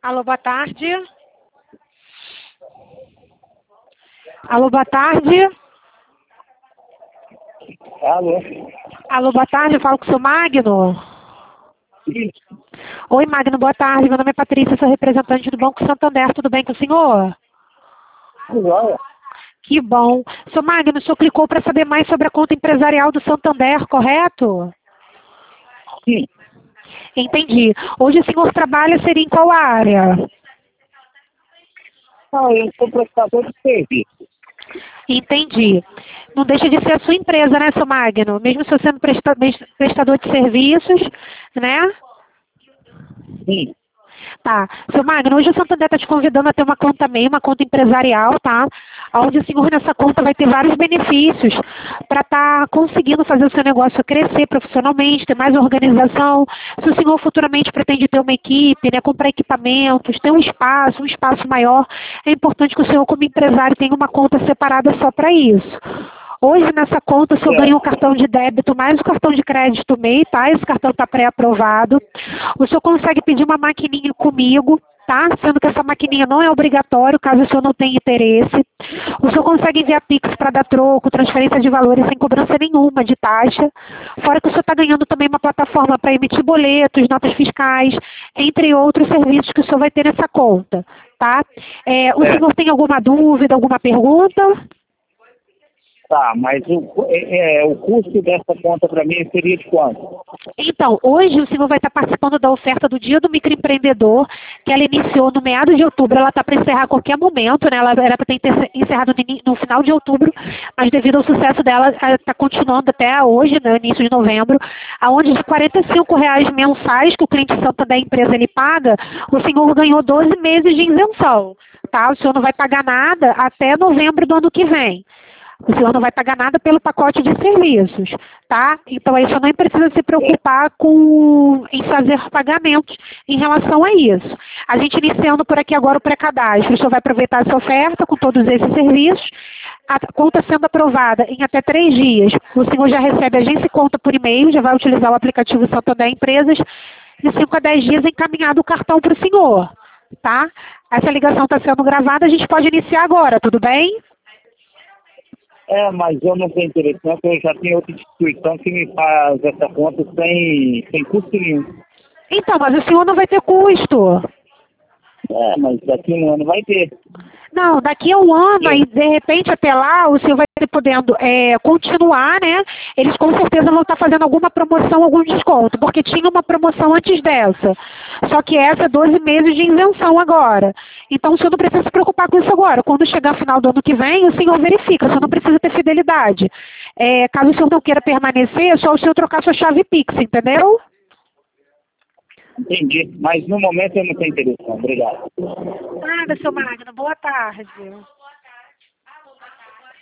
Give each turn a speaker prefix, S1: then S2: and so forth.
S1: Alô, boa tarde. Alô, boa tarde.
S2: Alô?
S1: Alô, boa tarde, eu falo com o seu Magno.
S2: Sim.
S1: Oi, Magno, boa tarde. Meu nome é Patrícia, sou representante do Banco Santander. Tudo bem com o senhor?
S2: Igual.
S1: Que bom. Seu Magno, o senhor clicou para saber mais sobre a conta empresarial do Santander, correto?
S2: Sim.
S1: Entendi. Hoje o senhor trabalha, seria em qual área?
S2: Eu sou prestador de serviço.
S1: Entendi. Não deixa de ser a sua empresa, né, seu Magno? Mesmo se você sendo prestador de serviços, né?
S2: Sim.
S1: Tá. Seu Magno, hoje o Santander está te convidando a ter uma conta MEI, uma conta empresarial, tá? Onde o senhor nessa conta vai ter vários benefícios para estar conseguindo fazer o seu negócio crescer profissionalmente, ter mais organização. Se o senhor futuramente pretende ter uma equipe, né, comprar equipamentos, ter um espaço maior, é importante que o senhor, como empresário, tenha uma conta separada só para isso. Hoje, nessa conta, o senhor ganha o cartão de débito mais o cartão de crédito MEI, tá? Esse cartão está pré-aprovado. O senhor consegue pedir uma maquininha comigo, tá? Sendo que essa maquininha não é obrigatório, caso o senhor não tenha interesse. O senhor consegue enviar Pix para dar troco, transferência de valores sem cobrança nenhuma de taxa. Fora que o senhor está ganhando também uma plataforma para emitir boletos, notas fiscais, entre outros serviços que o senhor vai ter nessa conta, tá? O senhor tem alguma dúvida, alguma pergunta?
S2: Tá, mas o custo dessa conta para mim seria de quanto?
S1: Então, hoje o senhor vai estar participando da oferta do Dia do Microempreendedor, que ela iniciou no meados de outubro, ela está para encerrar a qualquer momento, né? Ela era para ter encerrado no final de outubro, mas devido ao sucesso dela, ela está continuando até hoje, no início de novembro, aonde de R$ 45 mensais que o cliente Santander da empresa ele paga, o senhor ganhou 12 meses de isenção, tá? O senhor não vai pagar nada até novembro do ano que vem. O senhor não vai pagar nada pelo pacote de serviços, tá? Então aí o senhor não precisa se preocupar em fazer pagamentos em relação a isso. A gente iniciando por aqui agora o pré-cadastro, o senhor vai aproveitar essa oferta com todos esses serviços. A conta sendo aprovada em até 3 dias, o senhor já recebe a Agência Conta por e-mail, já vai utilizar o aplicativo Santander Empresas, de 5 a 10 dias encaminhado o cartão para o senhor, tá? Essa ligação está sendo gravada, a gente pode iniciar agora, tudo bem?
S2: Mas eu não tenho interesse não, porque eu já tenho outra instituição que me faz essa conta sem custo nenhum.
S1: Então, mas o senhor não vai ter custo.
S2: Mas daqui a um ano vai ter.
S1: Não, daqui a um ano, aí de repente até lá, o senhor vai ter podendo continuar, né? Eles com certeza vão estar fazendo alguma promoção, algum desconto, porque tinha uma promoção antes dessa. Só que essa é 12 meses de isenção agora. Então o senhor não precisa se preocupar com isso agora. Quando chegar final do ano que vem, o senhor verifica, o senhor não precisa ter fidelidade. Caso o senhor não queira permanecer, é só o senhor trocar sua chave Pix, entendeu?
S2: Entendi, mas no momento eu não tenho interesse não. Obrigado.
S1: Nada, seu Magno. Boa tarde.